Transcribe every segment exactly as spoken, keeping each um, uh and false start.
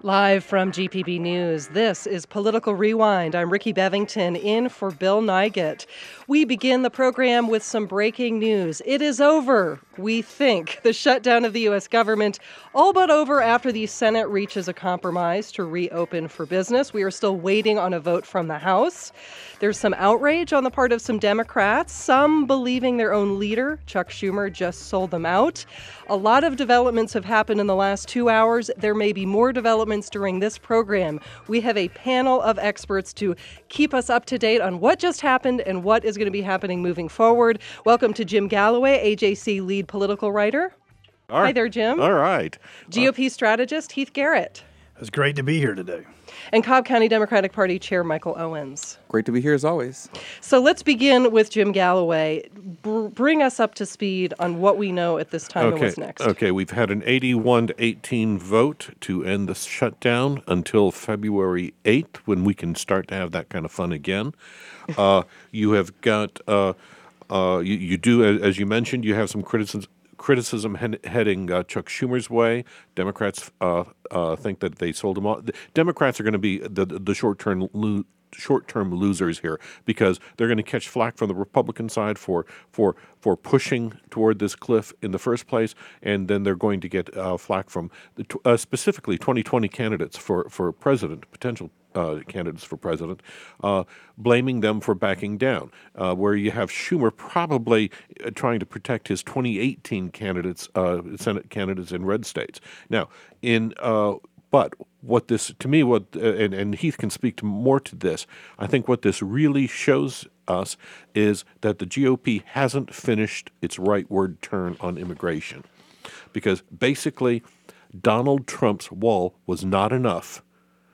Live from G P B News, this is Political Rewind. I'm Ricky Bevington in for Bill Nigut. We begin the program with some breaking news. It is over, we think. The shutdown of the U S government, all but over after the Senate reaches a compromise to reopen for business. We are still waiting on a vote from the House. There's some outrage on the part of some Democrats, some believing their own leader, Chuck Schumer, just sold them out. A lot of developments have happened in the last two hours. There may be more developments during this program. We have a panel of experts to keep us up to date on what just happened and what is going to be happening moving forward. Welcome to Jim Galloway, A J C lead political writer. All right. Hi there, Jim. All right. G O P uh, strategist Heath Garrett. It's great to be here today. And Cobb County Democratic Party Chair Michael Owens. Great to be here as always. So let's begin with Jim Galloway. Br- bring us up to speed on what we know at this time okay. and what's next. Okay, we've had an eighty-one to eighteen vote to end the shutdown until February eighth, when we can start to have that kind of fun again. uh, you have got, uh, uh, you, you do, as you mentioned, you have some criticism. Criticism he- heading uh, Chuck Schumer's way. Democrats uh, uh, think that they sold him off. The Democrats are going to be the the short-term lo- short-term losers here because they're going to catch flack from the Republican side for for for pushing toward this cliff in the first place, and then they're going to get uh, flack from the t- uh, specifically twenty twenty candidates for for president, potential Uh, candidates for president, uh, blaming them for backing down, uh, where you have Schumer probably uh, trying to protect his twenty eighteen candidates, uh, Senate candidates in red states. Now, in uh, but what this, to me, what uh, and, and Heath can speak to more to this, I think what this really shows us is that the G O P hasn't finished its rightward turn on immigration. Because basically, Donald Trump's wall was not enough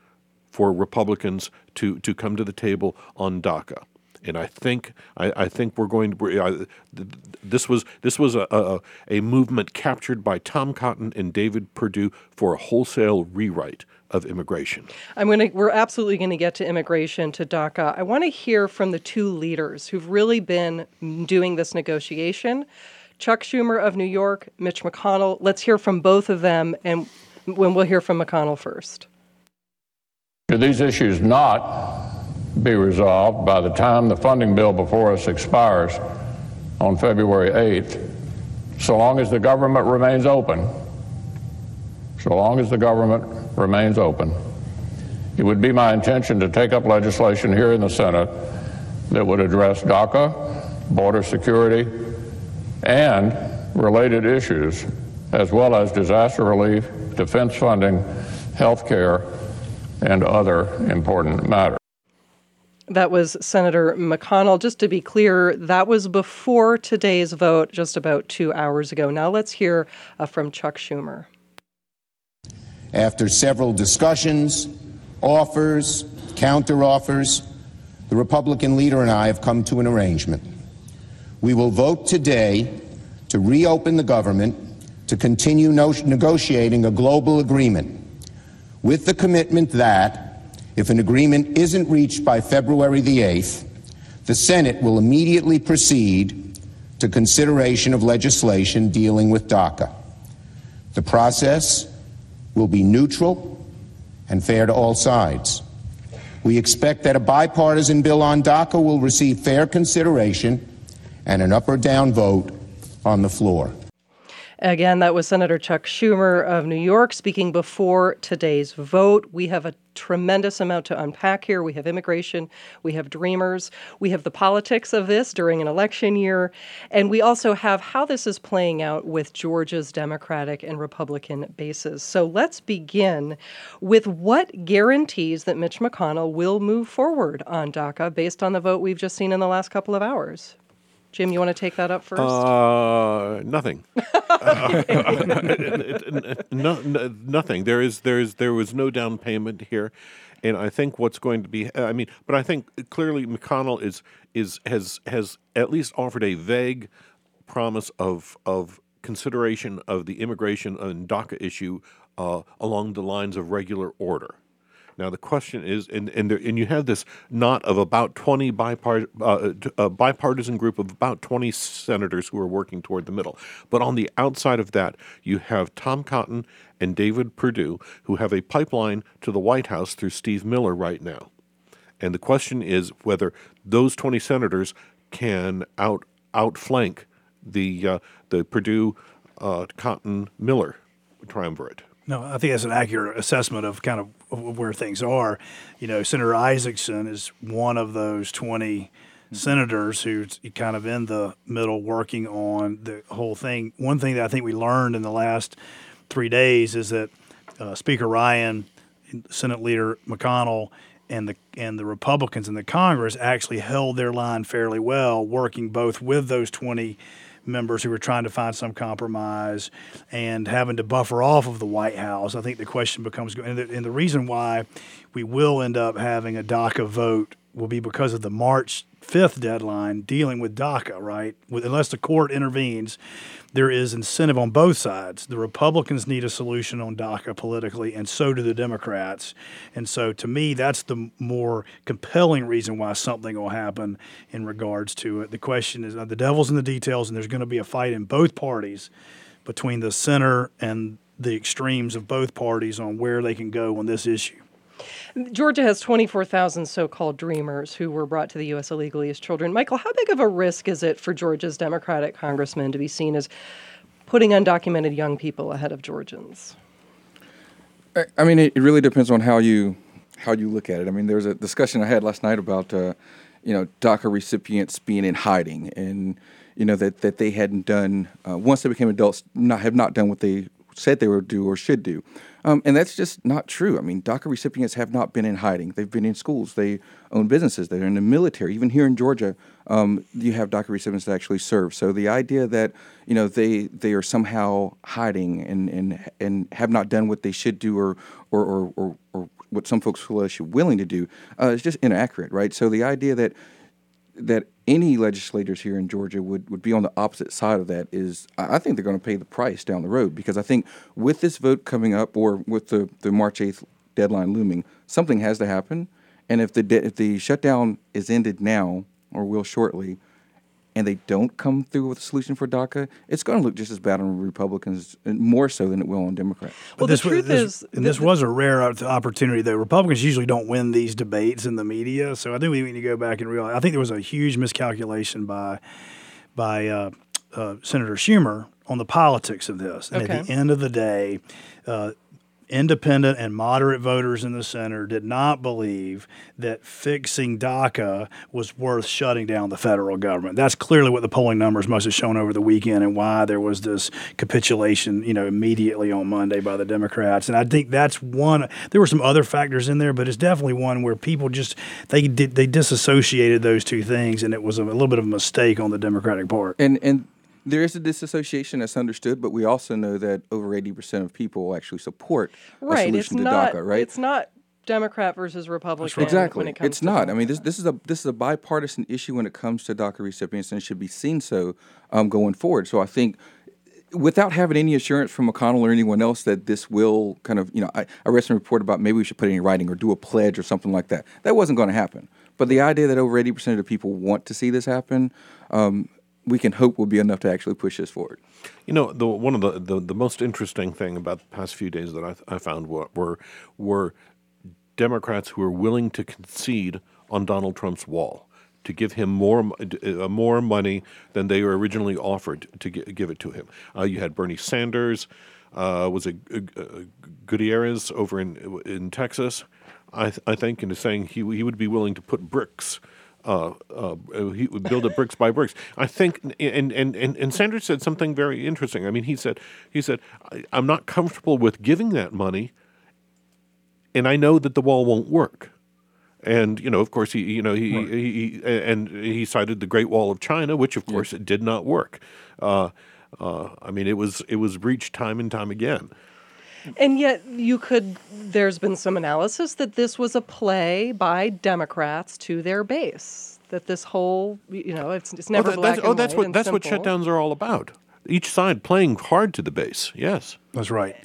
for Republicans to, to come to the table on DACA, and I think I, I think we're going to. Uh, this was this was a, a a movement captured by Tom Cotton and David Perdue for a wholesale rewrite of immigration. I'm gonna. We're absolutely going to get to immigration, to DACA. I want to hear from the two leaders who've really been doing this negotiation: Chuck Schumer of New York, Mitch McConnell. Let's hear from both of them, and when we'll hear from McConnell first. Should these issues not be resolved by the time the funding bill before us expires on February eighth, so long as the government remains open, so long as the government remains open, it would be my intention to take up legislation here in the Senate that would address DACA, border security, and related issues, as well as disaster relief, defense funding, health care, and other important matters. That was Senator McConnell. Just to be clear, that was before today's vote, just about two hours ago. Now let's hear uh, from Chuck Schumer. After several discussions, offers, counteroffers, the Republican leader and I have come to an arrangement. We will vote today to reopen the government, to continue no- negotiating a global agreement, with the commitment that, if an agreement isn't reached by February the eighth, the Senate will immediately proceed to consideration of legislation dealing with DACA. The process will be neutral and fair to all sides. We expect that a bipartisan bill on DACA will receive fair consideration and an up or down vote on the floor. Again, that was Senator Chuck Schumer of New York speaking before today's vote. We have a tremendous amount to unpack here. We have immigration, we have dreamers, we have the politics of this during an election year, and we also have how this is playing out with Georgia's Democratic and Republican bases. So let's begin with what guarantees that Mitch McConnell will move forward on DACA based on the vote we've just seen in the last couple of hours. Jim, you want to take that up first? Uh, nothing. uh, no, no, nothing. There is, there is, there was no down payment here, and I think what's going to be. I mean, but I think clearly McConnell is is has has at least offered a vague promise of of consideration of the immigration and DACA issue uh, along the lines of regular order. Now the question is, and and, there, and you have this knot of about twenty bipart, uh, a bipartisan group of about twenty senators who are working toward the middle. But on the outside of that, you have Tom Cotton and David Perdue, who have a pipeline to the White House through Steve Miller right now. And the question is whether those twenty senators can out outflank the uh, the Perdue, uh, Cotton, Miller triumvirate. No, I think that's an accurate assessment of kind of of where things are. You know, Senator Isaacson is one of those twenty senators who's kind of in the middle working on the whole thing. One thing that I think we learned in the last three days is that uh, Speaker Ryan, Senate Leader McConnell, and the and the Republicans in the Congress actually held their line fairly well, working both with those twenty members who were trying to find some compromise and having to buffer off of the White House. I think the question becomes, and the, and the reason why we will end up having a DACA vote will be because of the March fifth deadline dealing with DACA, right? With, unless the court intervenes, there is incentive on both sides. The Republicans need a solution on DACA politically, and so do the Democrats. And so to me, that's the more compelling reason why something will happen in regards to it. The question is, uh, the devil's in the details, and there's going to be a fight in both parties between the center and the extremes of both parties on where they can go on this issue. Georgia has twenty-four thousand so-called dreamers who were brought to the U S illegally as children. Michael, how big of a risk is it for Georgia's Democratic congressmen to be seen as putting undocumented young people ahead of Georgians? I mean, it really depends on how you how you look at it. I mean, there was a discussion I had last night about, uh, you know, DACA recipients being in hiding, and you know that, that they hadn't done uh, once they became adults, not have not done what they said they would do or should do. Um, and that's just not true. I mean, DACA recipients have not been in hiding. They've been in schools. They own businesses. They're in the military. Even here in Georgia, um, you have DACA recipients that actually serve. So the idea that, you know, they they are somehow hiding and and, and have not done what they should do or or, or, or, or what some folks feel they're willing to do uh, is just inaccurate, right? So the idea that that any legislators here in Georgia would, would be on the opposite side of that is, I think they're going to pay the price down the road, because I think with this vote coming up, or with the, the March eighth deadline looming, something has to happen. And if the de- if the shutdown is ended now or will shortly, and they don't come through with a solution for DACA, it's going to look just as bad on Republicans, and more so than it will on Democrats. Well, this, the truth this, is, and this was a rare opportunity. The Republicans usually don't win these debates in the media, so I think we need to go back and realize. I think there was a huge miscalculation by by uh, uh, Senator Schumer on the politics of this. And okay. At the end of the day, uh, independent and moderate voters in the center did not believe that fixing DACA was worth shutting down the federal government. That's clearly what the polling numbers must have shown over the weekend, and why there was this capitulation, you know, immediately on Monday by the Democrats. And I think that's one. There were some other factors in there, but it's definitely one where people just they did they disassociated those two things, and it was a, a little bit of a mistake on the Democratic part. And and. There is a disassociation that's understood, but we also know that over eighty percent of people actually support right. a solution it's to not, DACA, right? It's not Democrat versus Republican. Exactly. When it comes it's to not. DACA. I mean, this this is a this is a bipartisan issue when it comes to DACA recipients, and it should be seen so um, going forward. So I think, without having any assurance from McConnell or anyone else that this will kind of, you know, I, I read some report about maybe we should put it in writing or do a pledge or something like that. That wasn't going to happen. But the idea that over eighty percent of the people want to see this happen, um, we can hope will be enough to actually push this forward. You know, the one of the, the, the most interesting thing about the past few days that I, I found were, were were Democrats who were willing to concede on Donald Trump's wall, to give him more uh, more money than they were originally offered to gi- give it to him. Uh, you had Bernie Sanders, uh, was it uh, Gutierrez over in in Texas, I, th- I think, and is saying he he would be willing to put bricks. Uh, uh, he would build it bricks by bricks. I think, and, and, and, and Sanders said something very interesting. I mean, he said, he said, I'm not comfortable with giving that money, and I know that the wall won't work. And you know, of course, he, you know, he, right. he, he and he cited the Great Wall of China, which of course yeah. it did not work. Uh, uh, I mean, it was it was breached time and time again. And yet you could, there's been some analysis that this was a play by Democrats to their base, that this whole, you know, it's it's never oh, that, black that's, and oh, that's white what and that's simple. what shutdowns are all about. Each side playing hard to the base. Yes, that's right.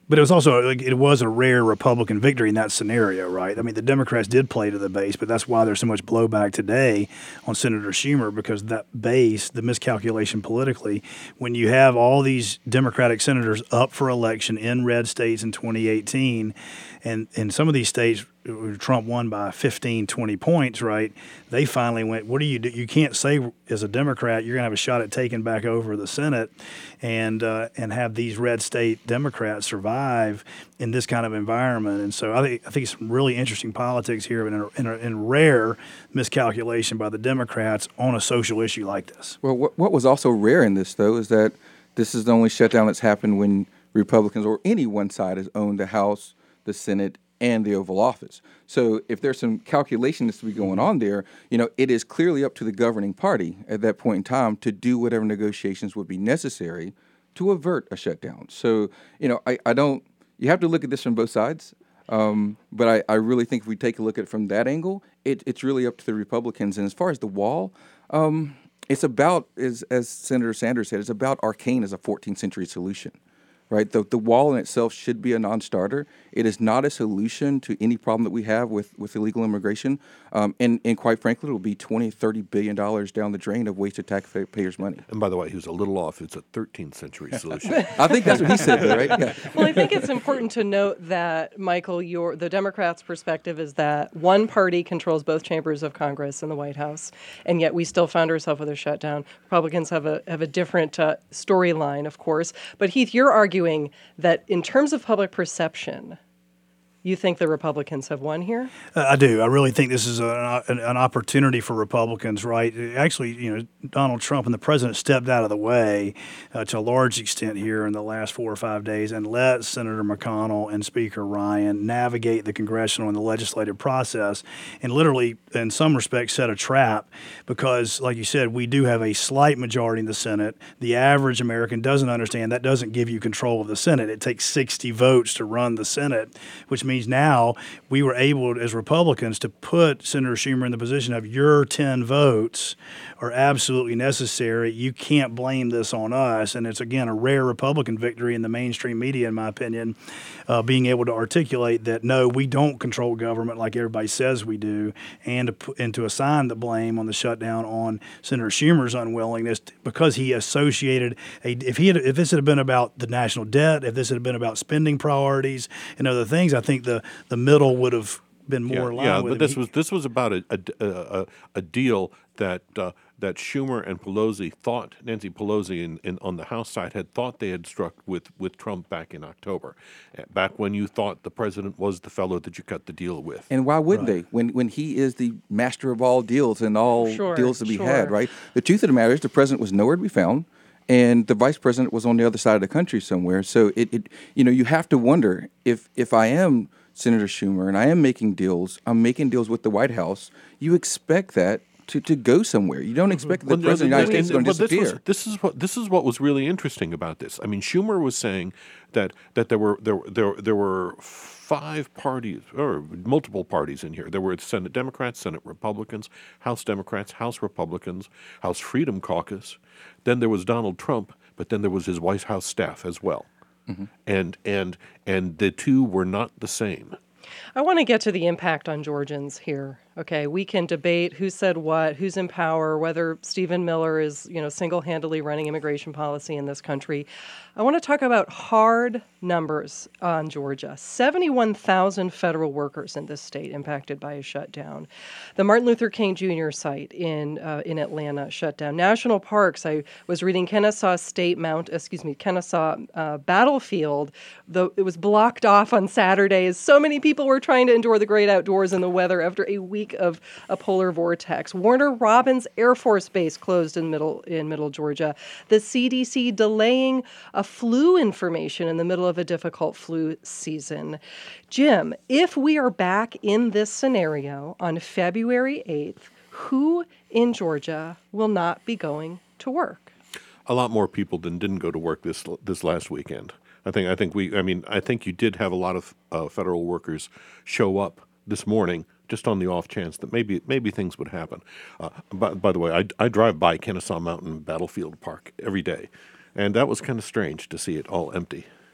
But it was also like it was a rare Republican victory in that scenario, right? I mean, the Democrats did play to the base, but that's why there's so much blowback today on Senator Schumer, because that base, the miscalculation politically, when you have all these Democratic senators up for election in red states in twenty eighteen, and in some of these states Trump won by fifteen, twenty points, right? They finally went, what do you do? You can't say as a Democrat you're going to have a shot at taking back over the Senate and uh, and have these red state Democrats survive in this kind of environment. And so I think I think it's some really interesting politics here and in, in, in rare miscalculation by the Democrats on a social issue like this. Well, what, what was also rare in this, though, is that this is the only shutdown that's happened when Republicans or any one side has owned the House, the Senate, and the Oval Office. So if there's some calculations to be going on there, you know, it is clearly up to the governing party at that point in time to do whatever negotiations would be necessary to avert a shutdown. So, you know, I, I don't, you have to look at this from both sides. Um, but I, I really think if we take a look at it from that angle, it, it's really up to the Republicans. And as far as the wall, um, it's about, as, as Senator Sanders said, it's about arcane as a fourteenth century solution. Right, the the wall in itself should be a non-starter. It is not a solution to any problem that we have with, with illegal immigration, um, and and quite frankly, it will be twenty, thirty billion dollars down the drain of wasted taxpayers' money. And by the way, he was a little off. It's a thirteenth century solution. I think that's what he said, though, right? Yeah. Well, I think it's important to note that, Michael, your the Democrats' perspective is that one party controls both chambers of Congress and the White House, and yet we still found ourselves with a shutdown. Republicans have a have a different uh, storyline, of course. But Heath, you're arguing that in terms of public perception, you think the Republicans have won here? Uh, I do. I really think this is a, an, an opportunity for Republicans, right? Actually, you know, Donald Trump and the president stepped out of the way uh, to a large extent here in the last four or five days and let Senator McConnell and Speaker Ryan navigate the congressional and the legislative process and literally, in some respects, set a trap because, like you said, we do have a slight majority in the Senate. The average American doesn't understand that doesn't give you control of the Senate. It takes sixty votes to run the Senate, which means now we were able, as Republicans, to put Senator Schumer in the position of your ten votes are absolutely necessary. You can't blame this on us. And it's, again, a rare Republican victory in the mainstream media, in my opinion, uh, being able to articulate that, no, we don't control government like everybody says we do, and to, put, and to assign the blame on the shutdown on Senator Schumer's unwillingness to, because he associated, a, if, he had, if this had been about the national debt, if this had been about spending priorities and other things, I think the, the middle would have been more yeah, aligned yeah, with but him. this He, was this was about a a, a, a deal that uh, that Schumer and Pelosi thought Nancy Pelosi in, in on the House side had thought they had struck with, with Trump back in October, back when you thought the president was the fellow that you cut the deal with. And why wouldn't right. they? When when he is the master of all deals and all sure, deals to be sure. had, right? The truth of the matter is the president was nowhere to be found. And the vice president was on the other side of the country somewhere. So it, it you know, you have to wonder if if I am Senator Schumer and I am making deals, I'm making deals with the White House, you expect that to, to go somewhere. You don't expect mm-hmm. that the well, president of the United States is going to well, disappear. This was, this is what this is what was really interesting about this. I mean, Schumer was saying that that there were there there there were five parties or multiple parties in here. There were Senate Democrats, Senate Republicans, House Democrats, House Republicans, House Freedom Caucus. Then there was Donald Trump, but then there was his White House staff as well. Mm-hmm. And and and the two were not the same. I want to get to the impact on Georgians here. Okay, we can debate who said what, who's in power, whether Stephen Miller is, you know, single-handedly running immigration policy in this country. I want to talk about hard numbers on Georgia. seventy-one thousand federal workers in this state impacted by a shutdown. The Martin Luther King Junior site in uh, in Atlanta shut down. National parks. I was reading Kennesaw State Mount, excuse me, Kennesaw uh, Battlefield. The, it was blocked off on Saturdays. So many people were trying to endure the great outdoors and the weather after a week of a polar vortex. Warner Robins Air Force Base closed in middle in middle Georgia. The C D C delaying a flu information in the middle of a difficult flu season. Jim, if we are back in this scenario on February eighth, who in Georgia will not be going to work? A lot more people than didn't go to work this this last weekend. I think I think we I mean I think you did have a lot of uh, federal workers show up this morning just on the off chance that maybe maybe things would happen. Uh, by, by the way, I, I drive by Kennesaw Mountain Battlefield Park every day, and that was kind of strange to see it all empty.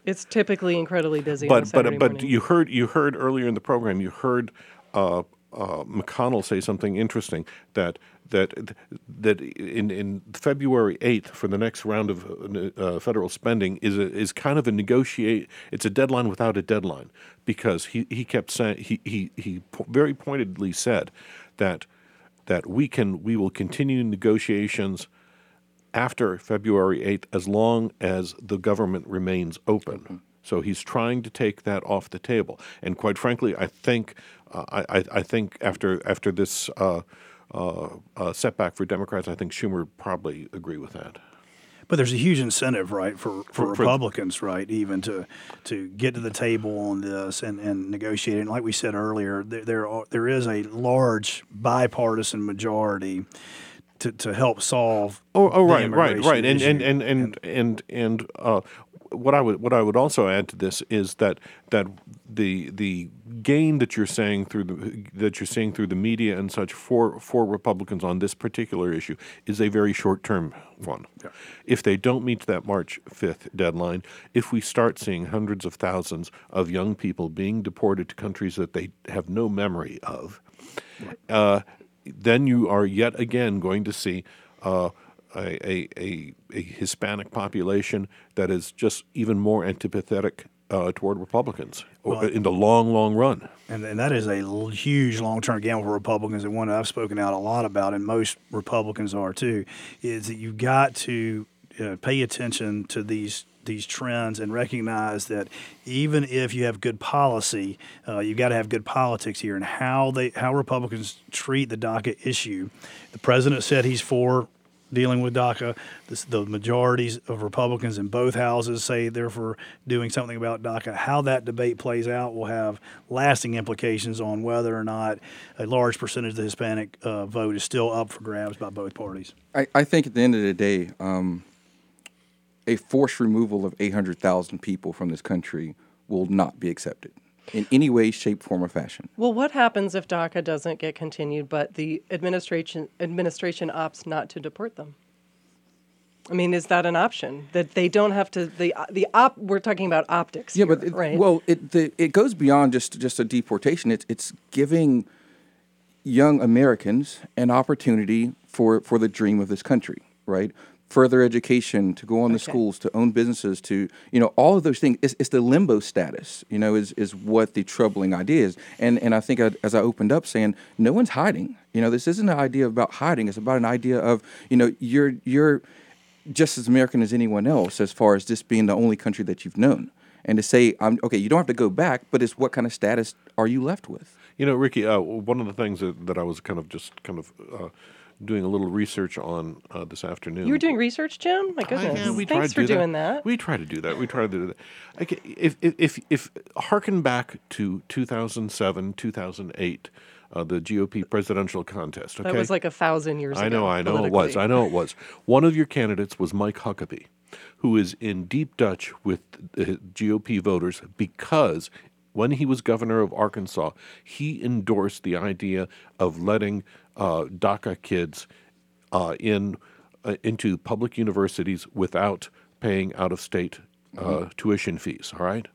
It's typically incredibly busy on a But Saturday but but morning. you heard you heard earlier in the program you heard uh, uh, McConnell say something interesting that that that in in February eighth for the next round of uh, federal spending is a, is kind of a negotiate. It's a deadline without a deadline because he, he kept saying he he he po- very pointedly said that that we can we will continue negotiations after February eighth as long as the government remains open. Mm-hmm. So he's trying to take that off the table. And quite frankly, I think uh, I, I, I think after after this uh, uh, uh, setback for Democrats, I think Schumer probably agree with that. But there's a huge incentive, right, for, for, For- for- Republicans, right, even to to get to the table on this and, and negotiate. And like we said earlier, there there, are, there is a large bipartisan majority to, to help solve. Oh, oh, the right, right, immigration right, and and issue. and and and and uh, what I would what I would also add to this is that that the the gain that you're saying through the that you're seeing through the media and such for for Republicans on this particular issue is a very short term one. Yeah. If they don't meet that March fifth deadline, if we start seeing hundreds of thousands of young people being deported to countries that they have no memory of, uh, then you are yet again going to see uh, a, a, a, a Hispanic population that is just even more antipathetic uh, toward Republicans Well, in the long, long run. And, and that is a l- huge long-term gamble for Republicans, and one that I've spoken out a lot about, and most Republicans are too, is that you've got to uh, pay attention to these these trends and recognize that even if you have good policy, uh, you've got to have good politics here, and how they how Republicans treat the DACA issue. The president said he's for dealing with DACA. This, the majorities of Republicans in both houses say they're for doing something about DACA. How that debate plays out will have lasting implications on whether or not a large percentage of the Hispanic uh, vote is still up for grabs by both parties. I, I think at the end of the day, um, a forced removal of eight hundred thousand people from this country will not be accepted in any way, shape, form, or fashion. Well, what happens if DACA doesn't get continued, but the administration administration opts not to deport them? I mean, is that an option that they don't have to? The the op we're talking about optics. Yeah, here, but it, right? well, it the, it goes beyond just just a deportation. It's it's giving young Americans an opportunity for for the dream of this country, right? Further education, to go on to Okay. schools, to own businesses, to, you know, all of those things. It's, it's the limbo status, you know, is is what the troubling idea is. And and I think I, as I opened up saying, no one's hiding. You know, this isn't an idea about hiding. It's about an idea of, you know, you're you're just as American as anyone else as far as this being the only country that you've known. And to say, I'm okay, you don't have to go back, but it's what kind of status are you left with? You know, Ricky, uh, one of the things that, that I was kind of just kind of uh, doing a little research on uh, this afternoon. You were doing research, Jim? My Uh, goodness. yeah, we try Thanks to for do doing that. We try to do that. We try to do that. Okay, if if if, if harken back to two thousand seven, two thousand eight, uh, the G O P presidential contest. Okay, That was like a thousand years I ago. know, I know it was. I know it was. One of your candidates was Mike Huckabee, who is in deep Dutch with the G O P voters because when he was governor of Arkansas, he endorsed the idea of letting uh, DACA kids uh, in uh, into public universities without paying out-of-state uh, mm-hmm. tuition fees. All right.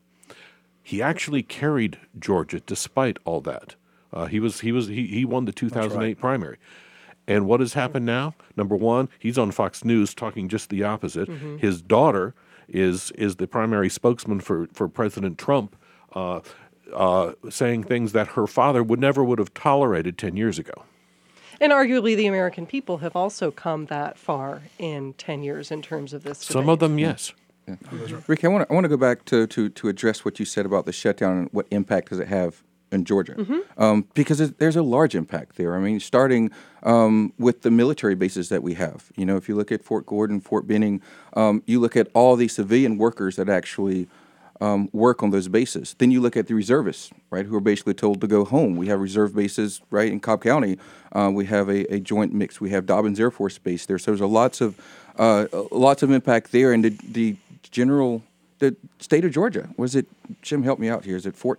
He actually carried Georgia despite all that. Uh, he was he was he, he won the two thousand eight right. primary. And what has happened now? Number one, he's on Fox News talking just the opposite. Mm-hmm. His daughter is is the primary spokesman for, for President Trump, uh, uh, saying things that her father would never would have tolerated ten years ago. And arguably, the American people have also come that far in ten years in terms of this debate. Some of them, yes. Yeah. Rick, I want to I want to go back to, to to address what you said about the shutdown and what impact does it have in Georgia, mm-hmm. um, because there's a large impact there. I mean, starting um, with the military bases that we have. You know, if you look at Fort Gordon, Fort Benning, um, you look at all the civilian workers that actually um, work on those bases. Then you look at the reservists, right, who are basically told to go home. We have reserve bases, right, in Cobb County. Uh, we have a, a joint mix. We have Dobbins Air Force Base there. So there's a lots of uh, lots of impact there, and the, the general the state of Georgia, was it, Jim, help me out here, is it fourteen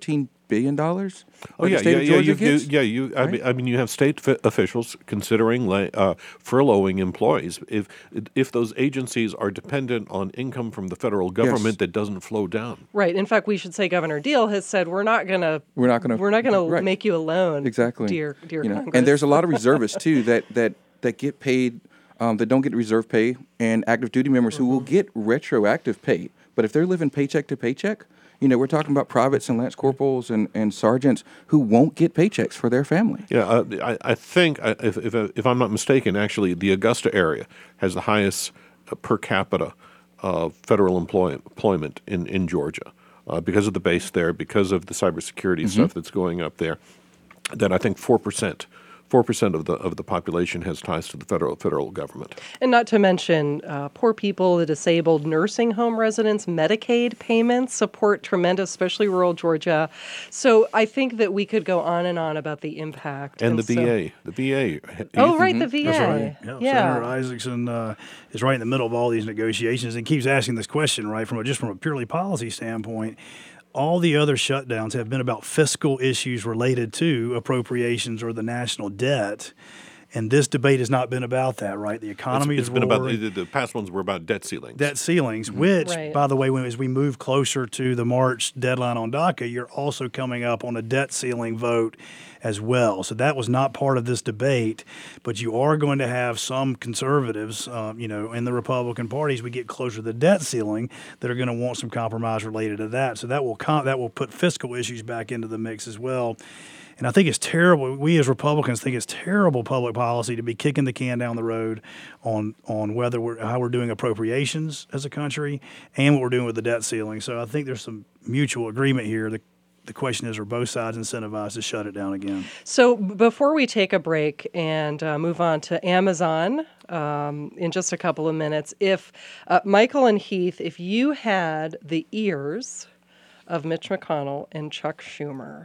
billion dollars. Oh yeah, yeah, yeah. You, you, yeah, you. I, right? mean, I mean, you have state f- officials considering uh, furloughing employees if if those agencies are dependent on income from the federal government yes. that doesn't flow down. Right. In fact, we should say Governor Deal has said we're not gonna we're not gonna we're not gonna right. make you alone. Exactly, dear dear you know, Congress. and there's a lot of reservists too that that that get paid um, that don't get reserve pay, and active duty members mm-hmm. who will get retroactive pay, but if they're living paycheck to paycheck. You know, we're talking about privates and lance corporals and, and sergeants who won't get paychecks for their family. Yeah, uh, I, I think, if, if if I'm not mistaken, actually, the Augusta area has the highest uh, per capita uh, federal employ- employment in, in Georgia uh, because of the base there, because of the cybersecurity mm-hmm. stuff that's going up there. Then I think four percent. Four percent of the of the population has ties to the federal federal government, and not to mention uh, poor people, the disabled, nursing home residents, Medicaid payments support tremendous, especially rural Georgia. So I think that we could go on and on about the impact. And, and the so, V A, the V A. Oh, right, the V A. That's right. Yeah, yeah. Senator Isaacson uh, is right in the middle of all these negotiations and keeps asking this question, right, from a, just from a purely policy standpoint. All the other shutdowns have been about fiscal issues related to appropriations or the national debt. And this debate has not been about that, right? The economy it's, it's is been roaring. about the, the past ones were about debt ceilings. Debt ceilings, mm-hmm. which, right. by the way, when, as we move closer to the March deadline on DACA, you're also coming up on a debt ceiling vote as well. So that was not part of this debate, but you are going to have some conservatives, um, you know, in the Republican Party as we get closer to the debt ceiling that are going to want some compromise related to that. So that will com- that will put fiscal issues back into the mix as well. And I think it's terrible. We as Republicans think it's terrible public policy to be kicking the can down the road on on whether we're how we're doing appropriations as a country and what we're doing with the debt ceiling. So I think there's some mutual agreement here. The The question is, are both sides incentivized to shut it down again? So before we take a break and uh, move on to Amazon um, in just a couple of minutes, if uh, Michael and Heath, if you had the ears of Mitch McConnell and Chuck Schumer,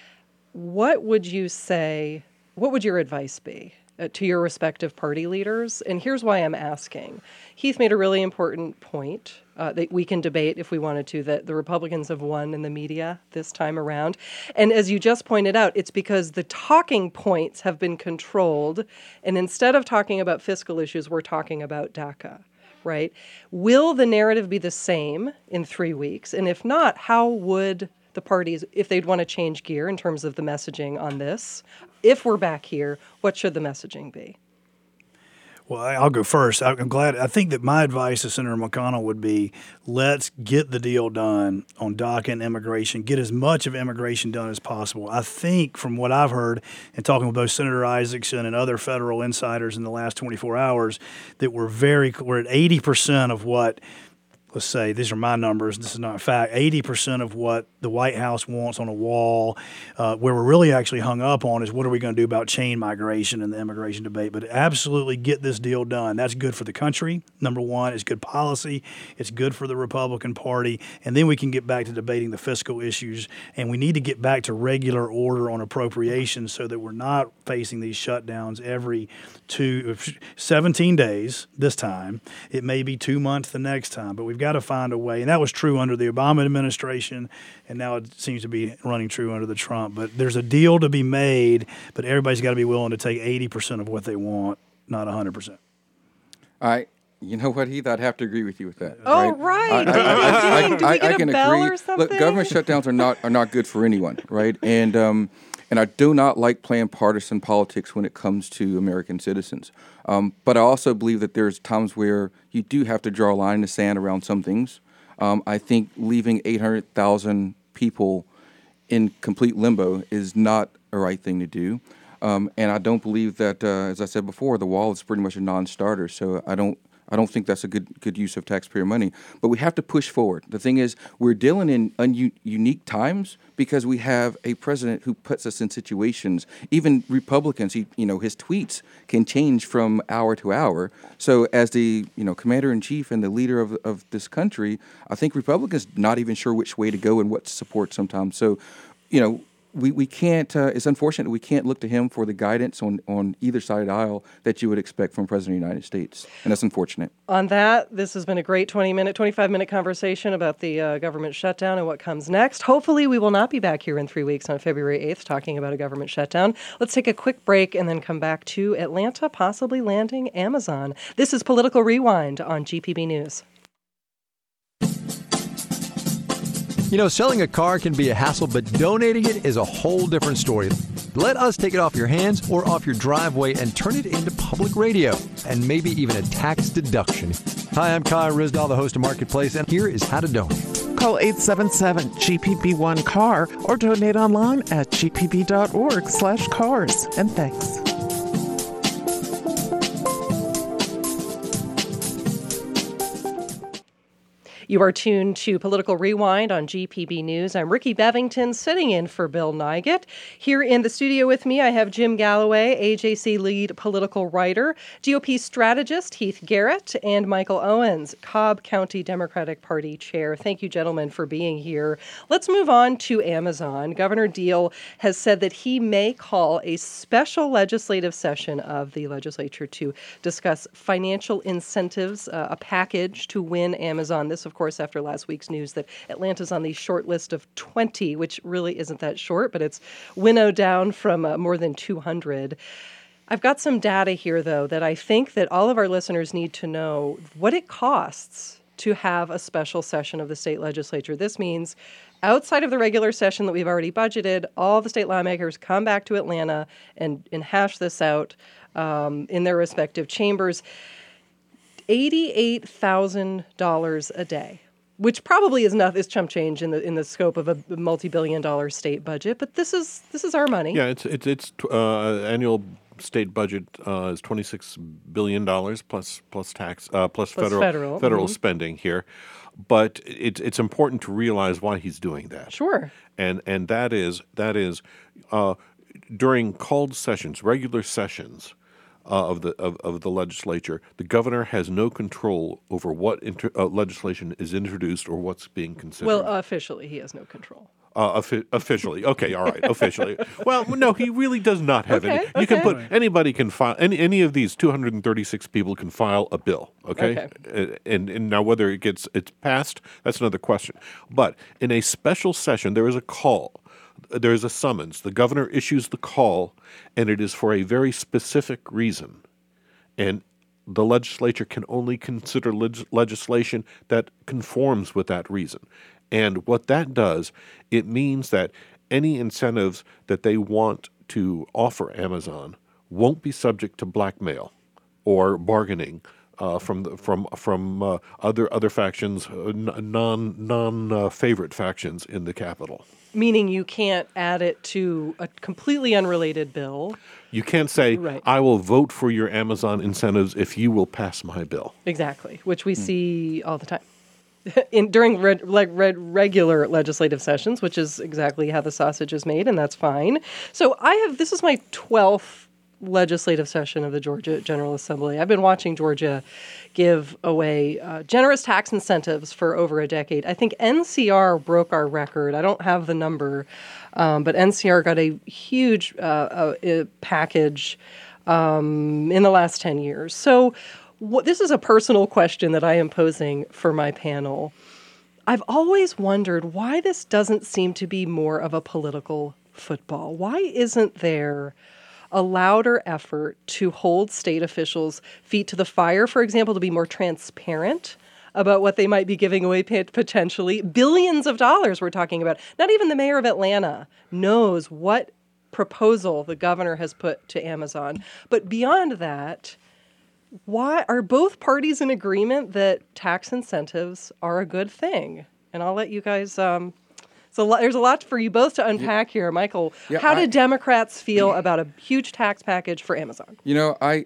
what would you say, what would your advice be uh, to your respective party leaders? And here's why I'm asking. Heath made a really important point uh, that we can debate if we wanted to, that the Republicans have won in the media this time around. And as you just pointed out, it's because the talking points have been controlled. And instead of talking about fiscal issues, we're talking about DACA, right? Will the narrative be the same in three weeks? And if not, how would the parties, if they'd want to change gear in terms of the messaging on this, if we're back here, what should the messaging be? Well, I'll go first. I'm glad. I think that my advice to Senator McConnell would be, let's get the deal done on DACA and immigration, get as much of immigration done as possible. I think from what I've heard and talking with both Senator Isaacson and other federal insiders in the last twenty-four hours, that we're very, we're at eighty percent of what, let's say, these are my numbers, this is not a fact, eighty percent of what the White House wants on a wall. Uh, where we're really actually hung up on is what are we going to do about chain migration and the immigration debate. But absolutely get this deal done. That's good for the country, number one. It's good policy. It's good for the Republican Party. And then we can get back to debating the fiscal issues. And we need to get back to regular order on appropriations so that we're not facing these shutdowns every two, seventeen days this time. It may be two months the next time, but we've got to find a way. And that was true under the Obama administration, and now it seems to be running true under the Trump. But there's a deal to be made, but everybody's got to be willing to take eighty percent of what they want, not one hundred percent. I, you know what, Heath? I'd have to agree with you with that. Oh, right. I, I, I, I, Do we get I, I can a bell agree. or something? Look, government shutdowns are not are not good for anyone, right? And um, and I do not like playing partisan politics when it comes to American citizens. Um, but I also believe that there's times where you do have to draw a line in the sand around some things. Um, I think leaving eight hundred thousand people in complete limbo is not a right thing to do. Um, and I don't believe that, uh, as I said before, the wall is pretty much a non-starter. So I don't I don't think that's a good good use of taxpayer money. But we have to push forward. The thing is, we're dealing in un- unique times because we have a president who puts us in situations. Even Republicans, he, you know, his tweets can change from hour to hour. So as the you know commander in chief and the leader of of this country, I think Republicans not even sure which way to go and what to support sometimes. So, you know. we, we can't, uh, it's unfortunate we can't look to him for the guidance on, on either side of the aisle that you would expect from President of the United States. And that's unfortunate. On that, this has been a great twenty minute, twenty-five minute conversation about the uh, government shutdown and what comes next. Hopefully we will not be back here in three weeks on February eighth talking about a government shutdown. Let's take a quick break and then come back to Atlanta, possibly landing Amazon. This is Political Rewind on G P B News. You know, selling a car can be a hassle, but donating it is a whole different story. Let us take it off your hands or off your driveway and turn it into public radio and maybe even a tax deduction. Hi, I'm Kai Risdahl, the host of Marketplace, and here is how to donate. Call eight seven seven G P B one C A R or donate online at g p b dot org slash cars. And thanks. You are tuned to Political Rewind on G P B News. I'm Ricky Bevington, sitting in for Bill Nigut. Here in the studio with me, I have Jim Galloway, A J C lead political writer, G O P strategist Heath Garrett, and Michael Owens, Cobb County Democratic Party chair. Thank you, gentlemen, for being here. Let's move on to Amazon. Governor Deal has said that he may call a special legislative session of the legislature to discuss financial incentives, uh, a package to win Amazon. This, of course, after last week's news that Atlanta's on the short list of twenty, which really isn't that short, but it's winnowed down from uh, more than two hundred. I've got some data here, though, that I think that all of our listeners need to know what it costs to have a special session of the state legislature. This means outside of the regular session that we've already budgeted, all the state lawmakers come back to Atlanta and, and hash this out um, in their respective chambers. eighty-eight thousand dollars a day, which probably is not is chump change in the in the scope of a multi-billion dollar state budget, but this is this is our money. Yeah, it's it's it's uh, annual state budget uh, is twenty-six billion dollars plus plus tax uh, plus, Plus federal federal, federal mhm. spending here. But it's it's important to realize why he's doing that. Sure. And and that is that is uh, during called sessions, regular sessions. Uh, of the of, of the legislature, the governor has no control over what inter, uh, legislation is introduced or what's being considered. Well, uh, officially, he has no control. Uh, offi- officially, okay, all right, officially. Well, no, he really does not have Okay, any. You okay. can put anybody can file any any of these two hundred thirty-six people can file a bill. Okay, Okay. Uh, and and now whether it gets it's passed, that's another question. But in a special session, there is a call. There is a summons. The governor issues the call, and it is for a very specific reason. And the legislature can only consider leg- legislation that conforms with that reason. And what that does, it means that any incentives that they want to offer Amazon won't be subject to blackmail or bargaining uh, from the, from from uh, other other factions, uh, non non uh, favorite factions in the Capitol. Meaning you can't add it to a completely unrelated bill. You can't say, Right. I will vote for your Amazon incentives if you will pass my bill. Exactly, which we see all the time. In during red, like red, regular legislative sessions, which is exactly how the sausage is made, and that's fine. So I have this is my twelfth legislative session of the Georgia General Assembly. I've been watching Georgia give away uh, generous tax incentives for over a decade. I think N C R broke our record. I don't have the number, um, but N C R got a huge uh, uh, package um, in the last ten years. So what, this is a personal question that I am posing for my panel. I've always wondered why this doesn't seem to be more of a political football. Why isn't there a louder effort to hold state officials' feet to the fire, for example, to be more transparent about what they might be giving away potentially? Billions of dollars we're talking about. Not even the mayor of Atlanta knows what proposal the governor has put to Amazon. But beyond that, why are both parties in agreement that tax incentives are a good thing? And I'll let you guys... Um, So there's a lot for you both to unpack here. Michael, Yeah, how I- do Democrats feel about a huge tax package for Amazon? You know, I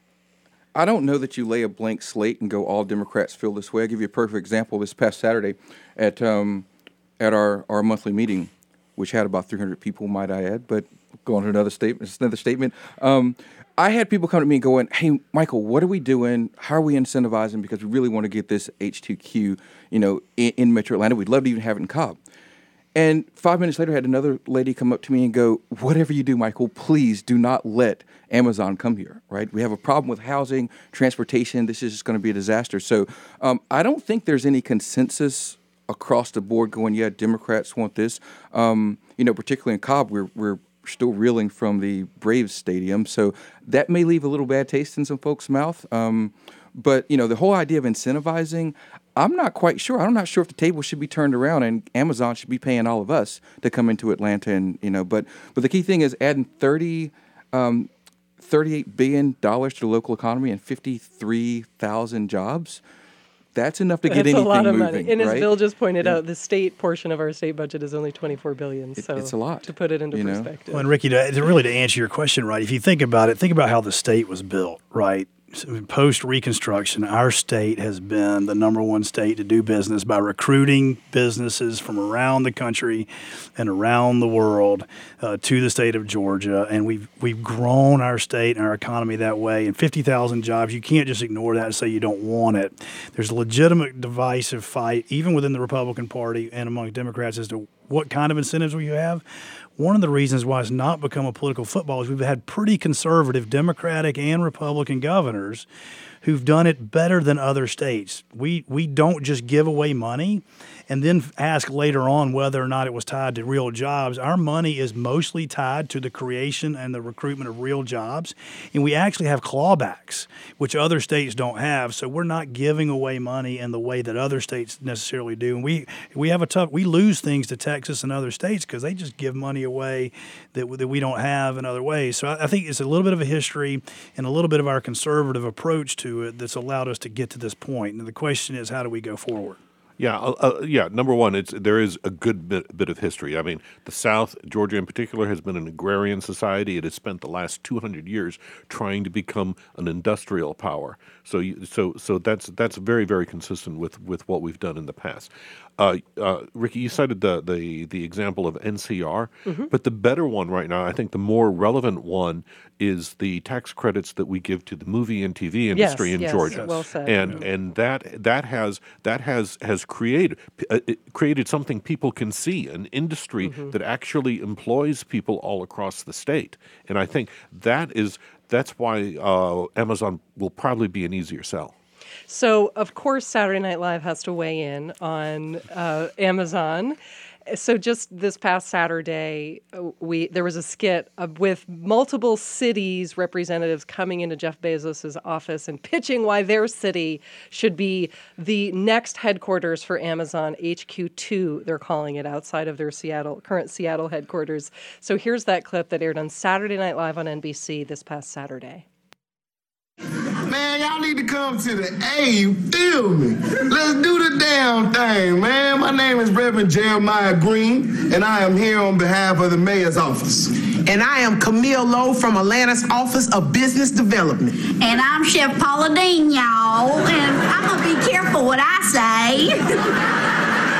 I don't know that you lay a blank slate and go, all Democrats feel this way. I'll give you a perfect example. This past Saturday at um, at our, our monthly meeting, which had about three hundred people, might I add, but go on to another statement. It's another statement. Um, I had people come to me going, hey, Michael, what are we doing? How are we incentivizing? Because we really want to get this H two Q, you know, in, in Metro Atlanta. We'd love to even have it in Cobb. And five minutes later, I had another lady come up to me and go, whatever you do, Michael, please do not let Amazon come here, right? We have a problem with housing, transportation. This is just going to be a disaster. So um, I don't think there's any consensus across the board going, yeah, Democrats want this. Um, you know, particularly in Cobb, we're, we're still reeling from the Braves stadium. So that may leave a little bad taste in some folks' mouth. Um, but, you know, the whole idea of incentivizing, I'm not quite sure. I'm not sure if the table should be turned around and Amazon should be paying all of us to come into Atlanta. And, you know, but but the key thing is adding thirty, um, thirty-eight billion dollars to the local economy and fifty-three thousand jobs. That's enough to get That's anything a lot of moving, money. And as right? Bill just pointed Yeah. out, the state portion of our state budget is only twenty-four billion dollars. It- So it's a lot, to put it into you know? perspective. Well, and Ricky, to, to really to answer your question, right? If you think about it, think about how the state was built, right? So post Reconstruction, our state has been the number one state to do business by recruiting businesses from around the country and around the world uh, to the state of Georgia, and we've we've grown our state and our economy that way. And fifty thousand jobs, you can't just ignore that and say you don't want it. There's a legitimate divisive fight, even within the Republican Party and among Democrats, as to what kind of incentives we have. One of the reasons why it's not become a political football is we've had pretty conservative Democratic and Republican governors who've done it better than other states. We we don't just give away money and then ask later on whether or not it was tied to real jobs. Our money is mostly tied to the creation and the recruitment of real jobs, and we actually have clawbacks, which other states don't have. So we're not giving away money in the way that other states necessarily do. And we we have a tough we lose things to Texas and other states because they just give money away that that we don't have in other ways. So I, I think it's a little bit of a history and a little bit of our conservative approach to it that's allowed us to get to this point. And the question is, how do we go forward? Yeah, uh, uh, yeah. Number one, it's there is a good bit, bit of history. I mean, the South, Georgia in particular, has been an agrarian society. It has spent the last two hundred years trying to become an industrial power. So, you, so, so that's that's very, very consistent with, with what we've done in the past. Uh, uh, Ricky, you cited the, the the example of N C R, mm-hmm. but the better one right now, I think the more relevant one, is the tax credits that we give to the movie and T V industry yes, in yes, Georgia. Well said. And yeah. and that that has that has has created uh, created something people can see, an industry mm-hmm. that actually employs people all across the state. And I think that is that's why uh, Amazon will probably be an easier sell. So, of course, Saturday Night Live has to weigh in on uh, Amazon. So just this past Saturday, we there was a skit uh, with multiple cities' representatives coming into Jeff Bezos' office and pitching why their city should be the next headquarters for Amazon, H Q two, they're calling it, outside of their Seattle current Seattle headquarters. So here's that clip that aired on Saturday Night Live on N B C this past Saturday. Man, y'all need to come to the A, you feel me? Let's do the damn thing, man. My name is Reverend Jeremiah Green, and I am here on behalf of the mayor's office. And I am Camille Lowe from Atlanta's Office of Business Development. And I'm Chef Paula Dean, y'all, and I'm gonna be careful what I say.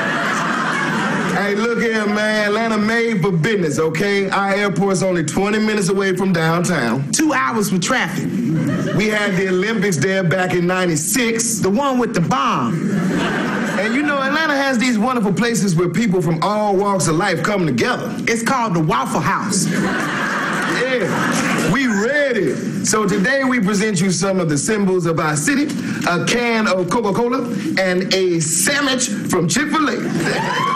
Hey, look here, man. Atlanta made for business, okay? Our airport's only twenty minutes away from downtown. Two hours with traffic. We had the Olympics there back in ninety-six. The one with the bomb. And you know, Atlanta has these wonderful places where people from all walks of life come together. It's called the Waffle House. Yeah, we ready. So today we present you some of the symbols of our city, a can of Coca-Cola, and a sandwich from Chick-fil-A.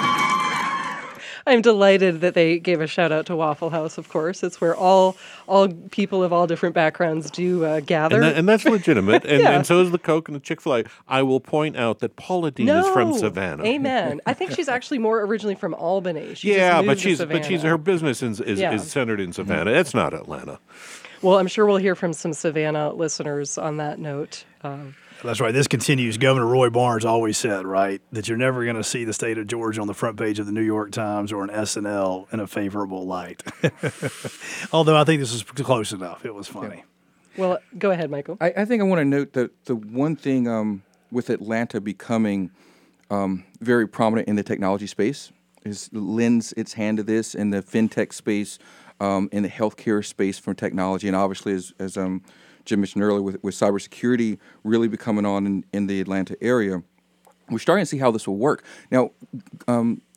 I'm delighted that they gave a shout out to Waffle House, of course. It's where all all people of all different backgrounds do uh, gather. And, that, and that's legitimate. And, yeah. and so is the Coke and the Chick-fil-A. I will point out that Paula Dean no. is from Savannah. Amen. I think she's actually more originally from Albany. She yeah, just but she's to but she's her business is is, yeah. is centered in Savannah. It's not Atlanta. Well, I'm sure we'll hear from some Savannah listeners on that note. Um, That's right. This continues. Governor Roy Barnes always said, right, that you're never going to see the state of Georgia on the front page of the New York Times or an S N L in a favorable light. Although I think this is close enough. It was funny. Yeah. Well, go ahead, Michael. I, I think I want to note that the one thing um, with Atlanta becoming um, very prominent in the technology space is lends its hand to this in the fintech space, um, in the healthcare space from technology, and obviously as, as um, Jim mentioned earlier, with, with cybersecurity really becoming on in, in the Atlanta area, we're starting to see how this will work. Now, um,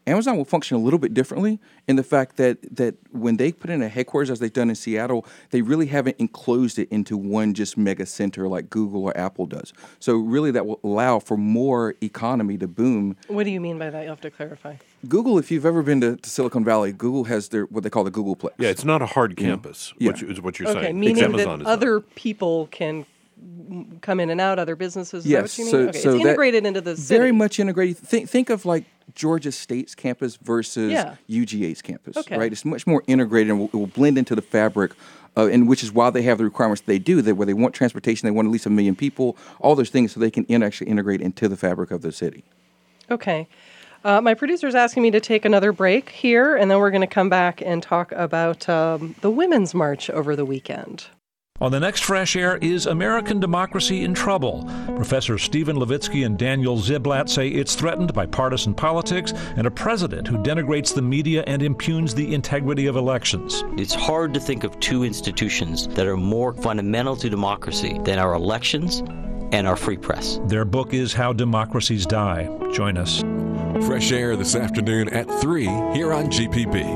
Amazon will function a little bit differently in the fact that that when they put in a headquarters, as they've done in Seattle, they really haven't enclosed it into one just mega center like Google or Apple does. So really that will allow for more economy to boom. What do you mean by that? You'll have to clarify. Google, if you've ever been to, to Silicon Valley, Google has their what they call the Googleplex. Yeah, it's not a hard campus, Yeah. which is what you're Okay, saying. meaning Amazon that is other people can come in and out, other businesses. Is Yes, that what you so, mean? Okay, so it's that- integrated into the city. Very much integrated. Think think of like Georgia State's campus versus Yeah. U G A's campus, Okay. right? It's much more integrated and will, it will blend into the fabric, uh, and which is why they have the requirements they do. That where they want transportation, they want at least a million people, all those things, so they can in, actually integrate into the fabric of the city. Okay. Uh, my producer's asking me to take another break here, and then we're going to come back and talk about um, the Women's March over the weekend. On the next Fresh Air, is American democracy in trouble? Professor Stephen Levitsky and Daniel Ziblatt say it's threatened by partisan politics and a president who denigrates the media and impugns the integrity of elections. It's hard to think of two institutions that are more fundamental to democracy than our elections and our free press. Their book is How Democracies Die. Join us. Fresh Air this afternoon at three here on G P B.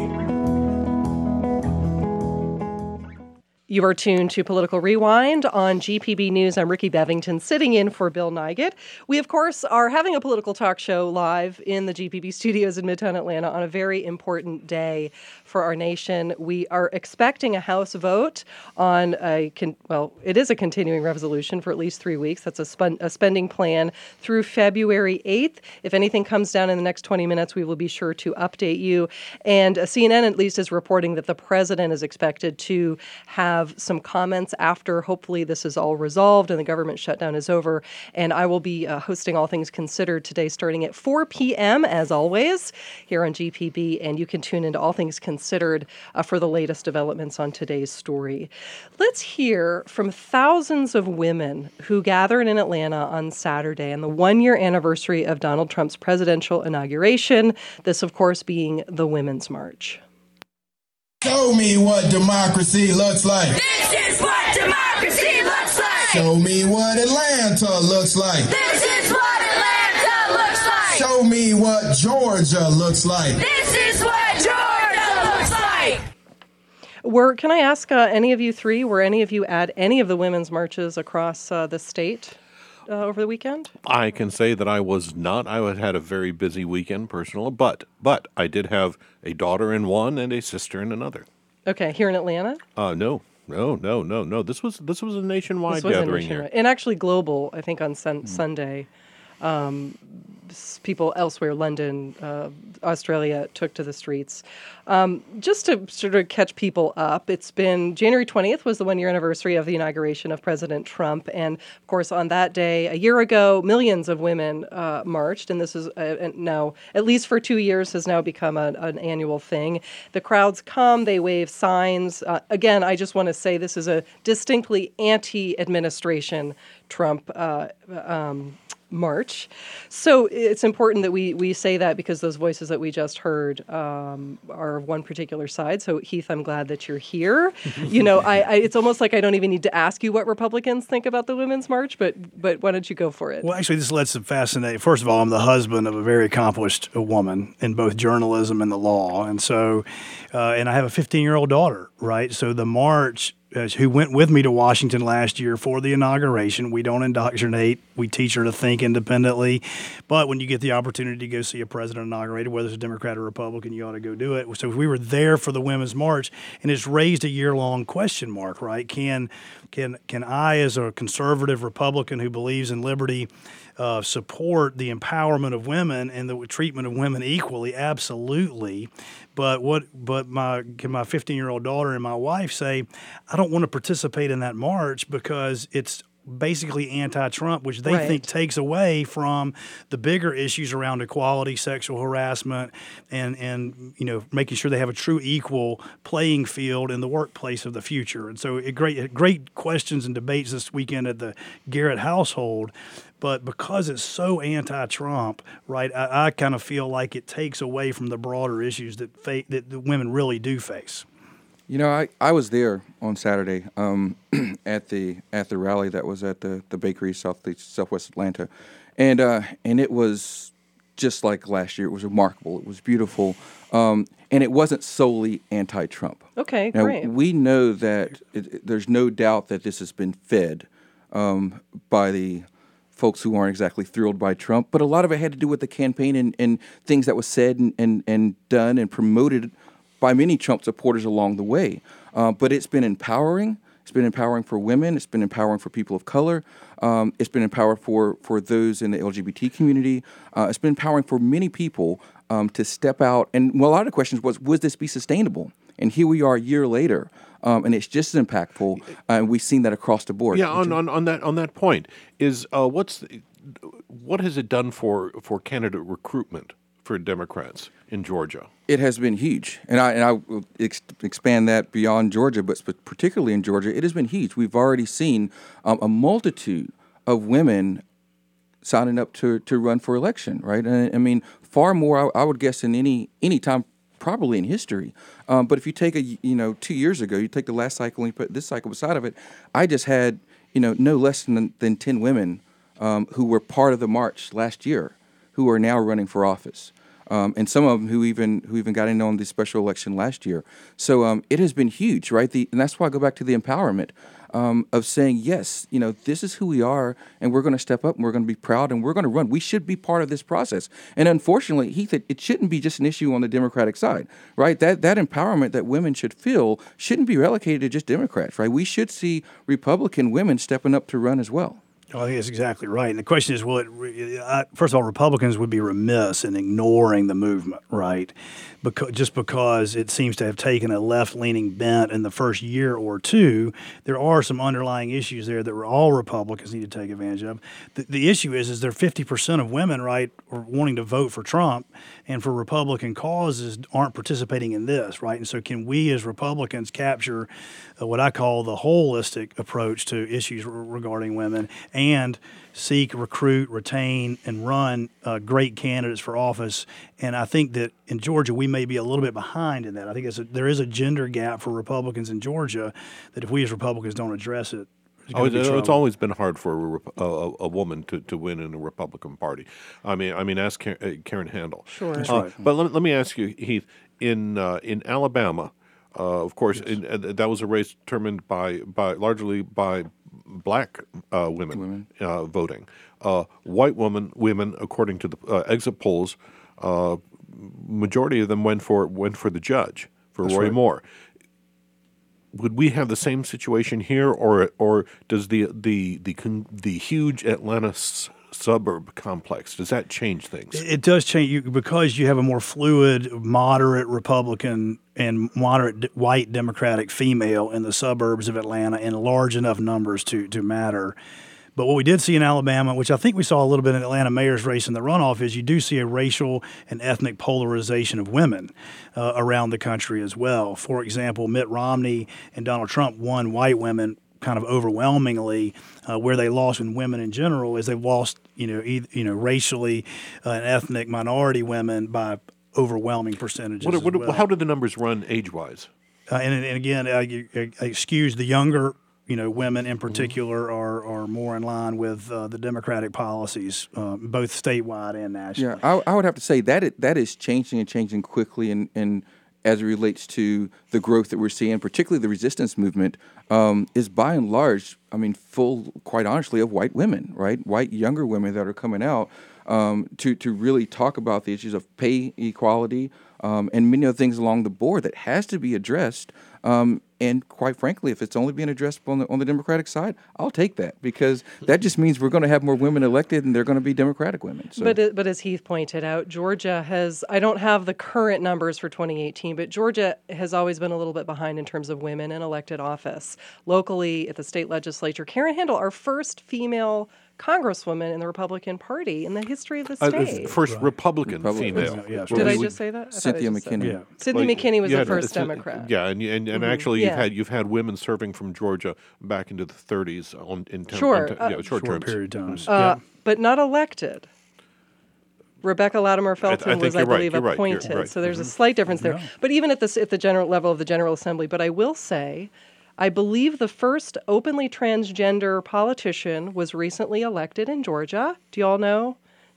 You are tuned to Political Rewind on G P B News. I'm Ricky Bevington, sitting in for Bill Nigut. We, of course, are having a political talk show live in the G P B studios in Midtown Atlanta on a very important day for our nation. We are expecting a House vote on a, con- well, it is a continuing resolution for at least three weeks. That's a, spun- a spending plan through February eighth. If anything comes down in the next twenty minutes, we will be sure to update you. And uh, C N N, at least, is reporting that the president is expected to have some comments after hopefully this is all resolved and the government shutdown is over. And I will be uh, hosting All Things Considered today starting at four p.m. as always here on G P B. And you can tune into All Things Considered uh, for the latest developments on today's story. Let's hear from thousands of women who gathered in Atlanta on Saturday on the one-year anniversary of Donald Trump's presidential inauguration. This, of course, being the Women's March. Show me what democracy looks like. This is what democracy looks like. Show me what Atlanta looks like. This is what Atlanta looks like. Show me what Georgia looks like. This is what Georgia looks like. Were, can I ask uh, any of you three, were any of you at any of the women's marches across uh, the state uh, over the weekend? I can say that I was not. I had a very busy weekend personally, but but I did have a daughter in one and a sister in another. Okay, here in Atlanta? Uh, no, no, no, no, no. This was this was a nationwide This was a gathering nationwide- here. And actually global, I think, on sun- Sunday. Um, s- people elsewhere, London, uh, Australia, took to the streets. Um, just to sort of catch people up, it's been January twentieth was the one-year anniversary of the inauguration of President Trump. And, of course, on that day, a year ago, millions of women uh, marched. And this is uh, now, at least for two years, has now become a, an annual thing. The crowds come, they wave signs. Uh, again, I just want to say this is a distinctly anti-administration Trump uh, um march. So it's important that we we say that because those voices that we just heard um, are of one particular side. So Heath, I'm glad that you're here. You know, I, I it's almost like I don't even need to ask you what Republicans think about the Women's March, but but why don't you go for it? Well, actually, this lets some fascinate. First of all, I'm the husband of a very accomplished woman in both journalism and the law, and so, uh, and I have a fifteen-year-old daughter, right? So the march. Uh, who went with me to Washington last year for the inauguration. We don't indoctrinate. We teach her to think independently. But when you get the opportunity to go see a president inaugurated, whether it's a Democrat or Republican, you ought to go do it. So we were there for the Women's March, and it's raised a year-long question mark, right? Can can can I, as a conservative Republican who believes in liberty, uh, support the empowerment of women and the treatment of women equally? Absolutely. But what? But my can my fifteen-year-old daughter and my wife say, I don't want to participate in that march because it's basically anti-Trump, which they Right. think takes away from the bigger issues around equality, sexual harassment, and and you know making sure they have a true equal playing field in the workplace of the future. And so, it great great questions and debates this weekend at the Garrett household. But because it's so anti-Trump, right, I, I kind of feel like it takes away from the broader issues that fa- that the women really do face. You know, I, I was there on Saturday um, at the at the rally that was at the, the bakery south Southwest Atlanta, and uh, and it was just like last year. It was remarkable. It was beautiful. Um, and it wasn't solely anti-Trump. Okay, now, great. We know that it, it, there's no doubt that this has been fed um, by the folks who aren't exactly thrilled by Trump, but a lot of it had to do with the campaign and, and things that was said and, and, and done and promoted by many Trump supporters along the way. Uh, but it's been empowering. It's been empowering for women. It's been empowering for people of color. Um, it's been empowering for, for those in the L G B T community. Uh, it's been empowering for many people um, to step out. And well, a lot of the questions was, would this be sustainable? And here we are a year later, um, and it's just as impactful. Uh, and we've seen that across the board. Yeah, on, on, on that on that point is uh, what's the, what has it done for for candidate recruitment for Democrats in Georgia? It has been huge, and I and I will ex- expand that beyond Georgia, but sp- particularly in Georgia, it has been huge. We've already seen um, a multitude of women signing up to to run for election. Right, and I mean far more, I, I would guess, than any any time probably in history. Um, but if you take a you know two years ago, you take the last cycle and you put this cycle beside of it, I just had you know no less than than ten women um, who were part of the march last year, who are now running for office. Um, and some of them who even who even got in on the special election last year. So um, it has been huge, right? The, and that's why I go back to the empowerment um, of saying, yes, you know, this is who we are, and we're going to step up, and we're going to be proud, and we're going to run. We should be part of this process. And unfortunately, Heath, it, it shouldn't be just an issue on the Democratic side, right? That that empowerment that women should feel shouldn't be relegated to just Democrats, right? We should see Republican women stepping up to run as well. Well, I think that's exactly right. And the question is, will it? I, first of all, Republicans would be remiss in ignoring the movement, right? Because just because it seems to have taken a left-leaning bent in the first year or two, there are some underlying issues there that all Republicans need to take advantage of. The, the issue is, is there fifty percent of women, right, are wanting to vote for Trump, and for Republican causes aren't participating in this, right? And so, can we as Republicans capture uh, what I call the holistic approach to issues re- regarding women? And seek, recruit, retain, and run uh, great candidates for office. And I think that in Georgia, we may be a little bit behind in that. I think it's a, there is a gender gap for Republicans in Georgia that if we as Republicans don't address it, Oh, it's, it's always been hard for a, a, a woman to, to win in a Republican Party. I mean, I mean, ask Karen, Karen Handel. Sure. That's uh, right. But let, let me ask you, Heath, in uh, in Alabama, uh, of course, Yes. in, uh, that was a race determined by by largely by black uh, women, Women. Uh, voting. Uh, white women, women, according to the uh, exit polls, uh, majority of them went for went for the judge, for That's Roy right. Moore. Would we have the same situation here, or or does the the the con- the huge Atlanta s- suburb complex, does that change things? It does change you because you have a more fluid, moderate Republican and moderate d- white Democratic female in the suburbs of Atlanta in large enough numbers to to matter. But what we did see in Alabama, which I think we saw a little bit in Atlanta mayor's race in the runoff, is you do see a racial and ethnic polarization of women uh, around the country as well. For example, Mitt Romney and Donald Trump won white women kind of overwhelmingly. Uh, where they lost in women in general is they've lost, you know, e- you know, racially uh, and ethnic minority women by overwhelming percentages. What, what, as well. How do the numbers run age-wise? Uh, and, and again, uh, you, uh, excuse the younger, you know, women in particular are, are more in line with uh, the Democratic policies, uh, both statewide and nationally. Yeah, I, I would have to say that it, that is changing and changing quickly, and, and as it relates to the growth that we're seeing, particularly the resistance movement, um, is by and large, I mean, full, quite honestly, of white women, right? White younger women that are coming out um, to to really talk about the issues of pay equality um, and many other things along the board that has to be addressed. Um, and quite frankly, if it's only being addressed on the on the Democratic side, I'll take that, because that just means we're going to have more women elected, and they're going to be Democratic women. So. But, it- but as Heath pointed out, Georgia has, I don't have the current numbers for twenty eighteen, but Georgia has always been a little bit behind in terms of women in elected office. Locally, at the state legislature, Karen Handel, our first female congresswoman in the Republican Party in the history of the Uh, state. first Republican, Republican. female. Yeah, that's Did right. I We- just say that? I thought I Cynthia just said- McKinney. Yeah. Cynthia Well, McKinney was you the had- first it's- Democrat. Yeah, and you- and, and Mhm. actually you've Yeah. had you've had women serving from Georgia back into the thirties on in term, Sure, on te- uh, yeah, short, Short terms. period of times. Uh, yeah. but not elected. Rebecca Latimer Felton I think was, I you're right, believe, you're right, you're appointed. right. So there's a Mhm. slight difference there. Yeah. But even at this at the general level of the General Assembly, but I will say, I believe the first openly transgender politician was recently elected in Georgia. Do you all know?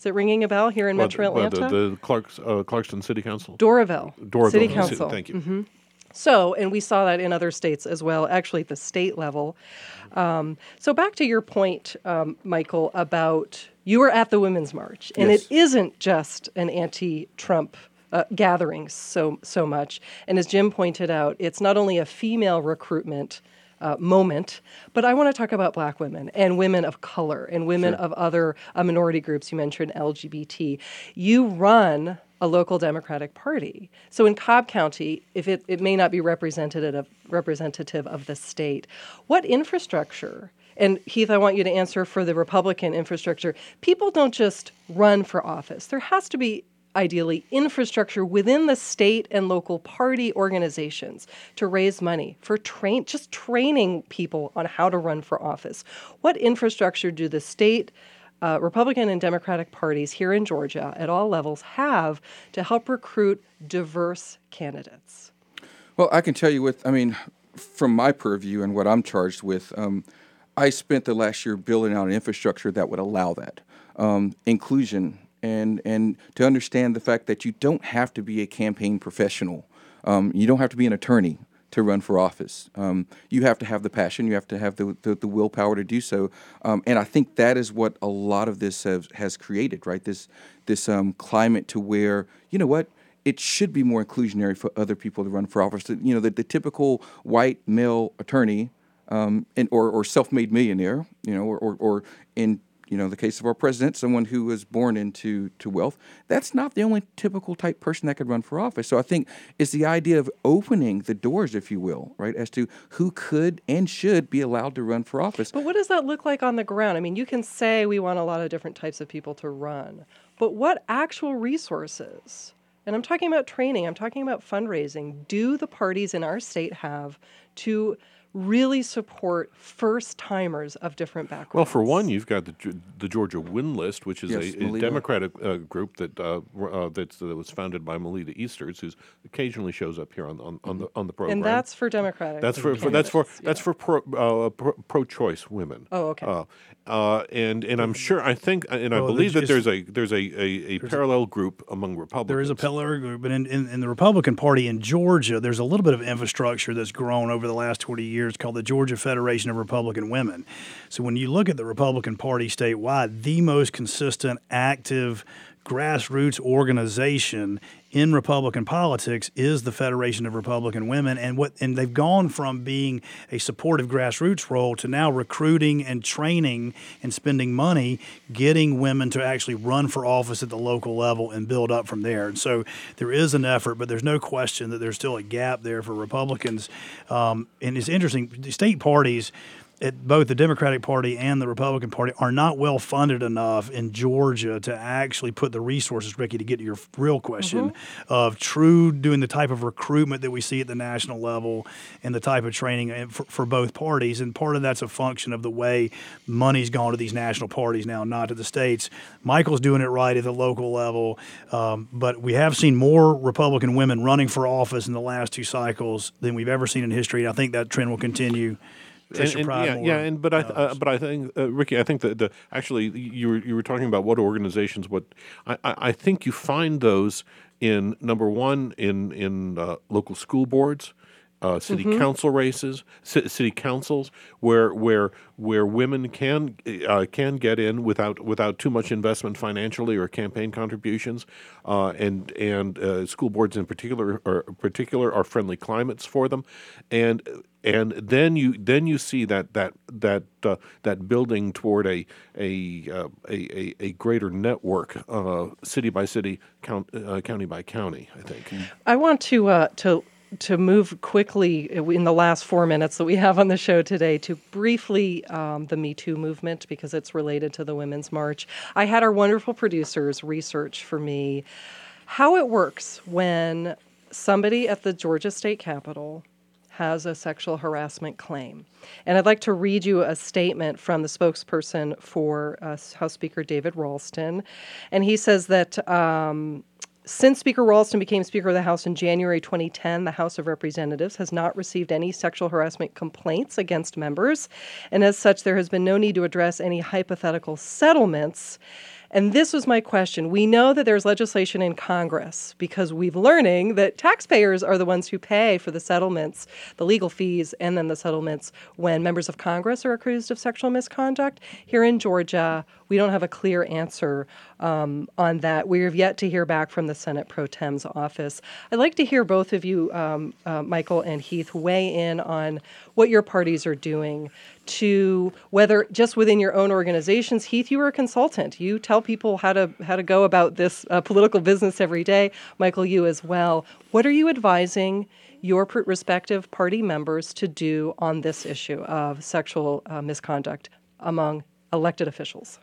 Is it ringing a bell here in Well, Metro well, Atlanta? the the Clarks, uh, Clarkston City Council? Doraville. Doraville. City Ci- Council. Thank you. Mhm. So, and we saw that in other states as well, actually at the state level. Um, so back to your point, um, Michael, about you were at the Women's March, and Yes. it isn't just an anti-Trump uh, gathering so so much. And as Jim pointed out, it's not only a female recruitment Uh, moment, but I want to talk about Black women and women of color and women Sure. of other uh, minority groups. You mentioned L G B T. You run a local Democratic Party. So in Cobb County, if it, it may not be representative of, representative of the state, what infrastructure? And Heath, I want you to answer for the Republican infrastructure. People don't just run for office. There has to be ideally infrastructure within the state and local party organizations to raise money for train just training people on how to run for office. What infrastructure do the state uh, Republican and Democratic parties here in Georgia at all levels have to help recruit diverse candidates? Well, I can tell you with, I mean, from my purview and what I'm charged with, um, I spent the last year building out an infrastructure that would allow that. Um, inclusion, and and to understand the fact that you don't have to be a campaign professional. Um, you don't have to be an attorney to run for office. Um, you have to have the passion. You have to have the, the, the willpower to do so. Um, and I think that is what a lot of this has, has created, right? This, this um, climate to where, you know what, it should be more inclusionary for other people to run for office. You know, the, the typical white male attorney um, and or, or self-made millionaire, you know, or, or, or in you know, the case of our president, someone who was born into to wealth, that's not the only typical type person that could run for office. So I think it's the idea of opening the doors, if you will, right, as to who could and should be allowed to run for office. But what does that look like on the ground? I mean, you can say we want a lot of different types of people to run, but what actual resources, and I'm talking about training, I'm talking about fundraising, do the parties in our state have to really support first-timers of different backgrounds? Well, for one, you've got the Ge- the Georgia Win List, which is Yes, a, a Melita. Democratic uh, group that uh, uh, that's, that was founded by Melita Easters, who occasionally shows up here on on, on the on the program. And that's for Democratic. That's for, for that's for candidates, that's yeah. for pro, uh, pro, pro-choice women. Oh, okay. Uh, uh, and and I'm sure I think and I Well, believe that there's there's a there's a, a, a parallel group among Republicans. There is a parallel group, but in, in, in the Republican Party in Georgia, there's a little bit of infrastructure that's grown over the last twenty years called the Georgia Federation of Republican Women. So when you look at the Republican Party statewide, the most consistent, active, grassroots organization in Republican politics is the Federation of Republican Women, and what and they've gone from being a supportive grassroots role to now recruiting and training and spending money getting women to actually run for office at the local level and build up from there. And so there is an effort, but there's no question that there's still a gap there for Republicans. Um, and it's interesting, the state parties at both the Democratic Party and the Republican Party are not well funded enough in Georgia to actually put the resources, Ricky, to get to your real question mm-hmm. of true doing the type of recruitment that we see at the national level and the type of training for, for both parties. And part of that's a function of the way money's gone to these national parties now, not to the states. Michael's doing it right at the local level, um, but we have seen more Republican women running for office in the last two cycles than we've ever seen in history. And I think that trend will continue. And, and yeah, yeah, and but I, uh, but I think, uh, Ricky, I think that the actually you were you were talking about what organizations, what I, I I think you find those in number one in in uh, local school boards, uh, city Mhm. council races, ci- city councils, where where where women can uh, can get in without without too much investment financially or campaign contributions, uh, and and uh, school boards in particular are particular are friendly climates for them, and. And then you then you see that that that uh, that building toward a a uh, a, a, a greater network, uh, city by city, count, uh, county by county. I think. I want to uh, to to move quickly in the last four minutes that we have on the show today to briefly um, the Me Too movement because it's related to the Women's March. I had our wonderful producers research for me how it works when somebody at the Georgia State Capitol has a sexual harassment claim. And I'd like to read you a statement from the spokesperson for uh, House Speaker David Ralston. And he says that um, since Speaker Ralston became Speaker of the House in January twenty ten, the House of Representatives has not received any sexual harassment complaints against members. And as such, there has been no need to address any hypothetical settlements. And this was my question. We know that there's legislation in Congress because we've learning that taxpayers are the ones who pay for the settlements, the legal fees, and then the settlements when members of Congress are accused of sexual misconduct. Here in Georgia, we don't have a clear answer um, on that. We have yet to hear back from the Senate Pro Tem's office. I'd like to hear both of you, um, uh, Michael and Heath, weigh in on what your parties are doing to whether just within your own organizations. Heath, you are a consultant. You tell people how to how to go about this uh, political business every day. Michael, you as well. What are you advising your respective party members to do on this issue of sexual uh, misconduct among elected officials?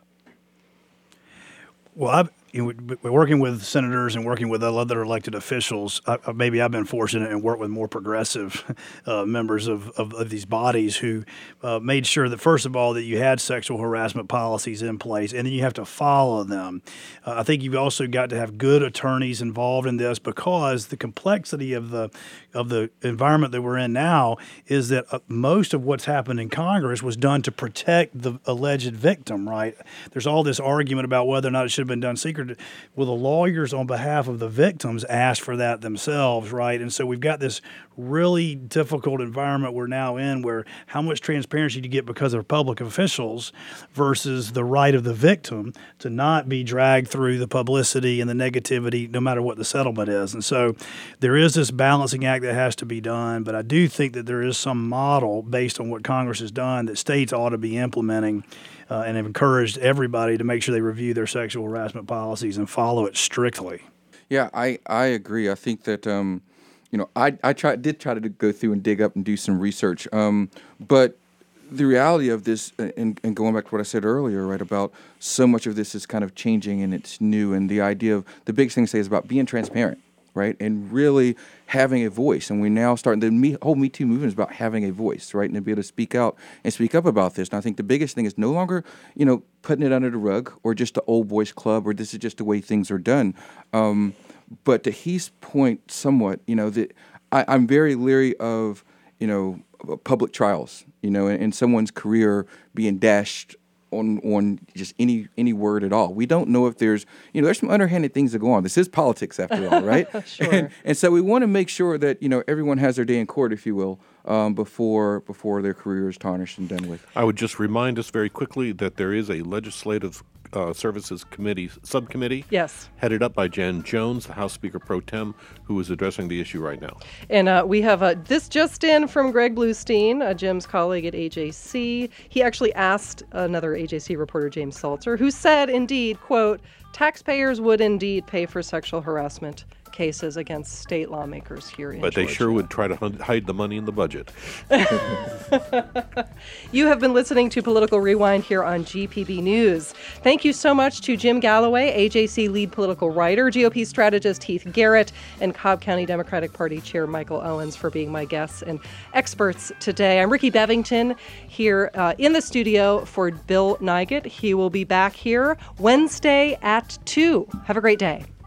Well, I've, you know, working with senators and working with other elected officials, I, maybe I've been fortunate and worked with more progressive uh, members of, of, of these bodies who uh, made sure that, first of all, that you had sexual harassment policies in place, and then you have to follow them. Uh, I think you've also got to have good attorneys involved in this, because the complexity of the of the environment that we're in now is that uh, most of what's happened in Congress was done to protect the alleged victim, right? There's all this argument about whether or not it should have been done secret. Well, the lawyers on behalf of the victims asked for that themselves, right? And so we've got this really difficult environment we're now in, where how much transparency do you get because of public officials versus the right of the victim to not be dragged through the publicity and the negativity no matter what the settlement is. And so there is this balancing act that has to be done, but I do think that there is some model based on what Congress has done that states ought to be implementing, uh, and have encouraged everybody to make sure they review their sexual harassment policies and follow it strictly. Yeah, I, I agree. I think that, um, you know, I, I try, did try to go through and dig up and do some research. Um, but the reality of this, and, and going back to what I said earlier, right, about so much of this is kind of changing and it's new. And the idea of, the biggest thing to say is about being transparent, right, and really having a voice. And we're now starting, the me, whole Me Too movement is about having a voice, right, and to be able to speak out and speak up about this. And I think the biggest thing is no longer, you know, putting it under the rug or just the old boys club or this is just the way things are done. Um, but to Heath's point somewhat, you know, that I, I'm very leery of, you know, public trials, you know, and, and someone's career being dashed on on just any any word at all. We don't know if there's, you know, there's some underhanded things that go on. This is politics after all, right? Sure. And, and so we want to make sure that, you know, everyone has their day in court, if you will, um, before before their career is tarnished and done with. I would just remind us very quickly that there is a legislative uh, services committee subcommittee, yes, headed up by Jan Jones, the House Speaker Pro Tem, who is addressing the issue right now. And uh, we have uh, this just in from Greg Bluestein, uh, Jim's colleague at A J C. He actually asked another A J C reporter, James Salter, who said, indeed, quote, taxpayers would indeed pay for sexual harassment cases against state lawmakers here in But Georgia. they sure would try to hide the money in the budget. You have been listening to Political Rewind here on G P B News. Thank you so much to Jim Galloway, A J C lead political writer, G O P strategist Heath Garrett, and Cobb County Democratic Party Chair Michael Owens for being my guests and experts today. I'm Ricky Bevington here uh, in the studio for Bill Nigut. He will be back here Wednesday at two. Have a great day.